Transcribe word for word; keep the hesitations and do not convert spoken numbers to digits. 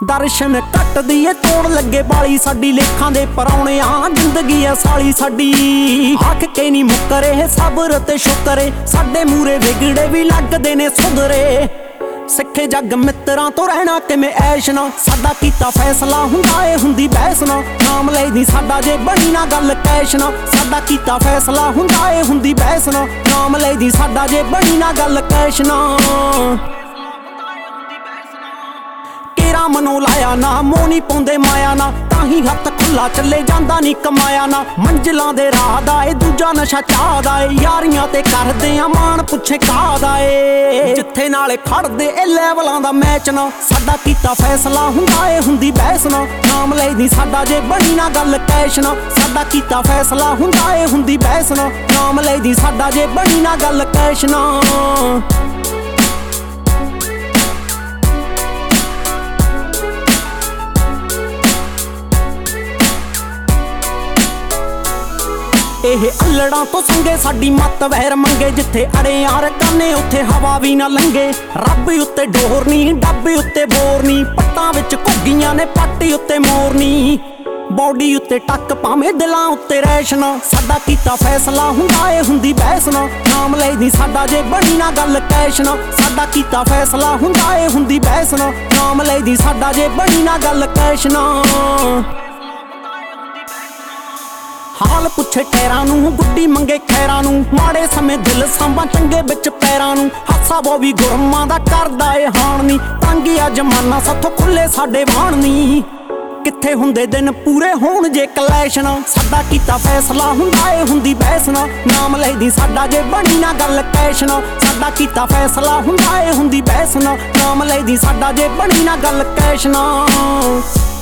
ਦਰਸ਼ਨ ਕੱਟਦੀ ਏ ਤੋੜ ਲੱਗੇ ਬਾਲੀ ਸਾਡੀ ਲੇਖਾਂ ਦੇ ਪਰੌਣਿਆਂ ਜ਼ਿੰਦਗੀ ਐ ਸਾਲੀ ਸਾਡੀ ਆਖ ਕੇ ਨਹੀਂ ਮੁੱਕਰੇ ਸਬਰ ਤੇ ਸ਼ੁਕਰੇ ਸਾਡੇ ਮੂਰੇ ਵਿਗੜੇ ਵੀ ਲੱਗਦੇ ਨੇ ਸੁਧਰੇ ਸਿੱਖੇ ਜੱਗ ਮਿੱਤਰਾਂ ਤੋਂ ਰਹਿਣਾ ਕਿਵੇਂ ਐਸ਼ ਨਾ ਸਾਡਾ ਕੀਤਾ ਫੈਸਲਾ ਹੁੰਦਾ ਏ ਹੁੰਦੀ ਬਹਿਸ ਨਾ ਨਾਮ ਲੈਦੀ ਸਾਡਾ ਜੇ ਬਣੀ ਨਾ ਗੱਲ ਕੈਸ਼ ਨਾ ਸਾਡਾ ਕੀਤਾ ਫੈਸਲਾ ਹੁੰਦਾ ਏ ਹੁੰਦੀ ਬਹਿਸ ਨਾ ਨਾਮ ਲੈਦੀ ਸਾਡਾ ਜੇ ਬਣੀ ਨਾ ਗੱਲ ਕੈਸ਼ ਨਾ ਕੇਰਾ ਮਨੋਂ ਲਾਇਆ ਨਾ ਮੋਹ ਨੀ ਪਾਉਂਦੇ ਮਾਇਆ ਨਾ ਤਾਂ ਹੀ ਹੱਥ ਖੁੱਲਾ ਚੱਲੇ ਜਾਂਦਾ ਨੀ ਕਮਾਇਆ ਨਾ ਮੰਜ਼ਿਲਾਂ ਦੇ ਰਾਹ ਦਾ ਏ ਦੂਜਾ ਨਸ਼ਾ ਚਾਹ ਦਾ ਏ ਯਾਰੀਆਂ ਤੇ ਕਰਦੇ ਆ ਮਾਣ ਪੁੱਛੇ ਕਾਹਦਾ ਏ ਜਿੱਥੇ ਨਾਲੇ ਖੜਦੇ ਇਹ ਲੈਵਲਾਂ ਦਾ ਮੈਚ ਨਾ ਸਾਡਾ ਕੀਤਾ ਫੈਸਲਾ ਹੁੰਦਾ ਏ ਹੁੰਦੀ ਬਹਿਸ ਨਾ ਨਾਮ ਲੈਦੀ ਸਾਡਾ ਜੇ ਬਣੀ ਨਾ ਗੱਲ ਕੈਸ਼ ਨਾ ਸਾਡਾ ਕੀਤਾ ਫੈਸਲਾ ਹੁੰਦਾ ਏ ਹੁੰਦੀ ਬਹਿਸ ਨਾ ਨਾਮ ਲੈਦੀ ਸਾਡਾ ਜੇ ਬਣੀ ਨਾ ਗੱਲ ਕੈਸ਼ ਨਾ ਇਹ ਅਲੜਾਂ ਤੋਂ ਸੰਗੇ ਸਾਡੀ ਮੱਤ ਵਹਿਰ ਮੰਗੇ ਜਿੱਥੇ ਅੜੇ ਯਾਰ ਕਾਨੇ ਉੱਥੇ ਹਵਾ ਵੀ ਨਾ ਲੰਗੇ ਰੱਬ ਉੱਤੇ ਡੋਰਨੀ ਡੱਬੇ ਉੱਤੇ ਬੋਰਨੀ ਪੱਟਾਂ ਵਿੱਚ ਘੁੱਗੀਆਂ ਨੇ ਪਾਟੀ ਉੱਤੇ ਮੋਰਨੀ ਬੌਡੀ ਉੱਤੇ ਟੱਕ ਭਾਵੇਂ ਦਿਲਾਂ ਉੱਤੇ ਰੈਸ਼ਨਾ ਸਾਡਾ ਕੀਤਾ ਫੈਸਲਾ ਹੁੰਦਾ ਏ ਹੁੰਦੀ ਬਹਿਸ ਨਾ ਨਾਮ ਲੈਦੀ ਸਾਡਾ ਜੇ ਬਣੀ ਨਾ ਗੱਲ ਕੈਸ਼ ਨਾ ਸਾਡਾ ਕੀਤਾ ਫੈਸਲਾ ਹੁੰਦਾ ਏ ਹੁੰਦੀ ਬਹਿਸ ਨਾ ਨਾਮ ਲੈਦੀ ਸਾਡਾ ਜੇ ਬਣੀ ਨਾ ਗੱਲ ਕੈਸ਼ ਨਾ ਹਾਲ ਪੁੱਛੇ ਟੈਰਾਂ ਨੂੰ ਗੁੱਡੀ ਮੰਗੇ ਖੈਰਾਂ ਨੂੰ ਮਾੜੇ ਸਮੇਂ ਦਿਲ ਸਾਂਭਾਂ ਚੰਗੇ ਵਿੱਚ ਪੈਰਾਂ ਨੂੰ ਹਾਸਾ ਬੋ ਵੀ ਗੁਰਮਾਂ ਦਾ ਕਰਦਾ ਏ ਹਾਣ ਨੀ ਤੰਗਿਆ ਜਮਾਨਾ ਸਾਥੋਂ ਖੁੱਲੇ ਸਾਡੇ ਵਾਣ ਨੀ ਕਿੱਥੇ ਹੁੰਦੇ ਦਿਨ ਪੂਰੇ ਹੋਣ ਜੇ ਕਲੈਸ਼ ਨਾ ਸਾਡਾ ਕੀਤਾ ਫੈਸਲਾ ਹੁੰਦਾ ਏ ਹੁੰਦੀ ਬਹਿਸ ਨਾ ਨਾਮ ਲੈਦੀ ਸਾਡਾ ਜੇ ਬਣੀ ਨਾ ਗੱਲ ਕੈਸ਼ ਨਾ ਸਾਡਾ ਕੀਤਾ ਫੈਸਲਾ ਹੁੰਦਾ ਏ ਹੁੰਦੀ ਬਹਿਸ ਨਾ ਨਾਮ ਲੈਦੀ ਸਾਡਾ ਜੇ ਬਣੀ ਨਾ ਗੱਲ ਕੈਸ਼ ਨਾ